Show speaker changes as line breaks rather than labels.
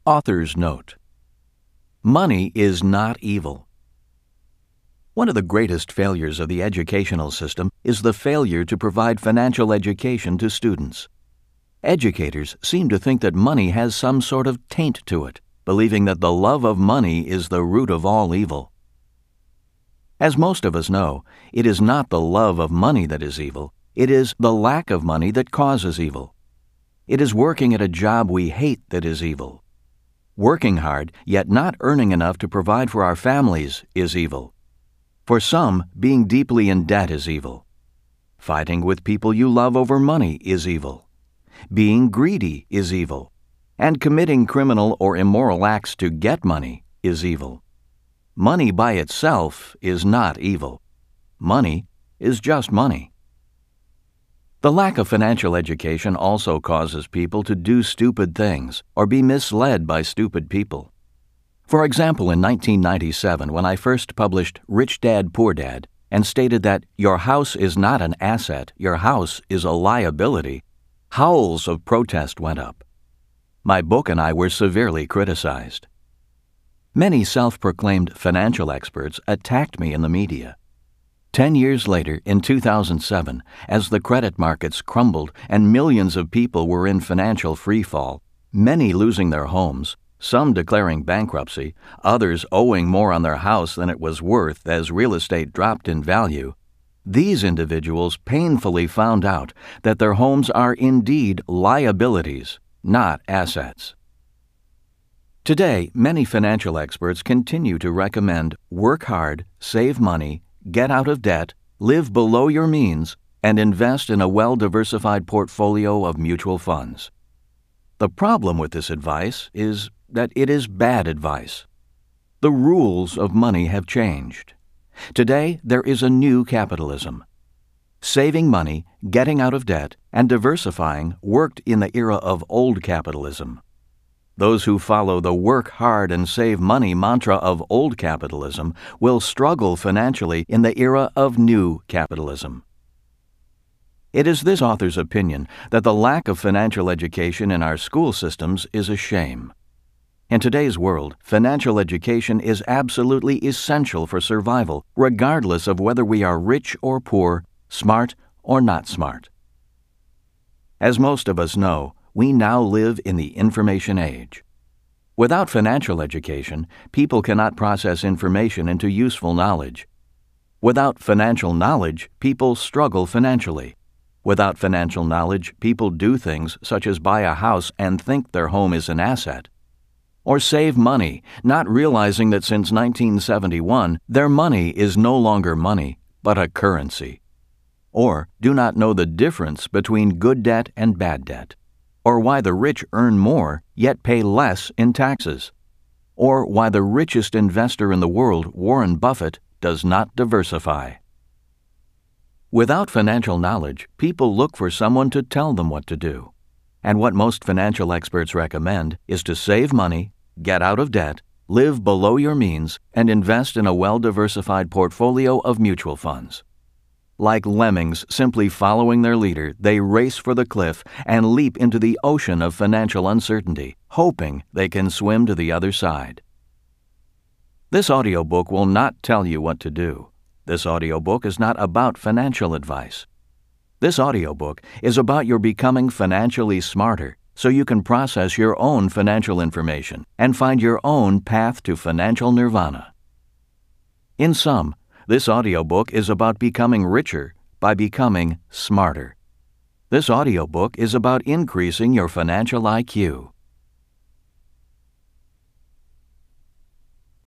Author's Note: Money is not evil. One of the greatest failures of the educational system is the failure to provide financial education to students. Educators seem to think that money has some sort of taint to it, believing that the love of money is the root of all evil. As most of us know, it is not the love of money that is evil, it is the lack of money that causes evil. It is working at a job we hate that is evil. Working hard, yet not earning enough to provide for our families, is evil. For some, being deeply in debt is evil. Fighting with people you love over money is evil. Being greedy is evil. And committing criminal or immoral acts to get money is evil. Money by itself is not evil. Money is just money. The lack of financial education also causes people to do stupid things or be misled by stupid people. For example, in 1997, when I first published Rich Dad, Poor Dad and stated that your house is not an asset, your house is a liability, howls of protest went up. My book and I were severely criticized. Many self-proclaimed financial experts attacked me in the media. 10 years later, in 2007, as the credit markets crumbled and millions of people were in financial freefall, many losing their homes, some declaring bankruptcy, others owing more on their house than it was worth as real estate dropped in value, these individuals painfully found out that their homes are indeed liabilities, not assets. Today, many financial experts continue to recommend work hard, save money, get out of debt, live below your means, and invest in a well-diversified portfolio of mutual funds. The problem with this advice is that it is bad advice. The rules of money have changed. Today, there is a new capitalism. Saving money, getting out of debt, and diversifying worked in the era of old capitalism. Those who follow the work hard and save money mantra of old capitalism will struggle financially in the era of new capitalism. It is this author's opinion that the lack of financial education in our school systems is a shame. In today's world, financial education is absolutely essential for survival, regardless of whether we are rich or poor, smart or not smart. As most of us know, we now live in the information age. Without financial education, people cannot process information into useful knowledge. Without financial knowledge, people struggle financially. Without financial knowledge, people do things such as buy a house and think their home is an asset. Or save money, not realizing that since 1971, their money is no longer money, but a currency. Or do not know the difference between good debt and bad debt. Or why the rich earn more, yet pay less in taxes. Or why the richest investor in the world, Warren Buffett, does not diversify. Without financial knowledge, people look for someone to tell them what to do. And what most financial experts recommend is to save money, get out of debt, live below your means, and invest in a well-diversified portfolio of mutual funds. Like lemmings simply following their leader, they race for the cliff and leap into the ocean of financial uncertainty, hoping they can swim to the other side. This audiobook will not tell you what to do. This audiobook is not about financial advice. This audiobook is about your becoming financially smarter so you can process your own financial information and find your own path to financial nirvana. In sum, this audiobook is about becoming richer by becoming smarter. This audiobook is about increasing your financial IQ.